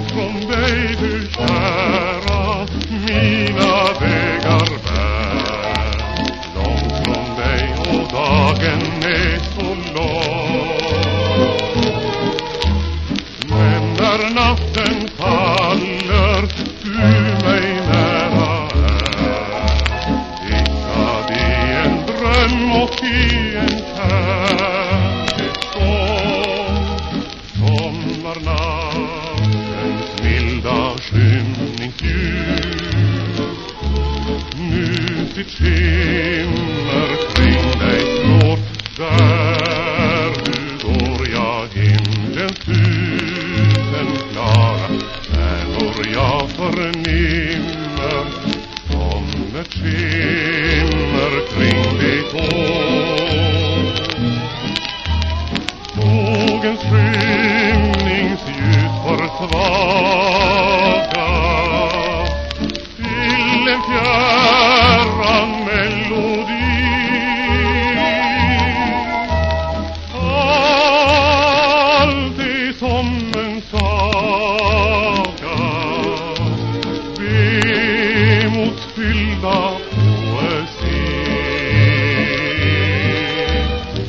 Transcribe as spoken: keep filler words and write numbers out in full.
från dig du kära, mina vägar bär. Långt från dig och dagen är så lång. Men när natten faller, du mig nära är. Hittad i en dröm och i en kärleksång. Sommarnattens milda skymningsljus nu sitt skimmer kring dig slår. Där du går jag himlens tusen klara stjärnor jag förnimmer som ett skimmer kring ditt hår. Skogens skymningsljus försvar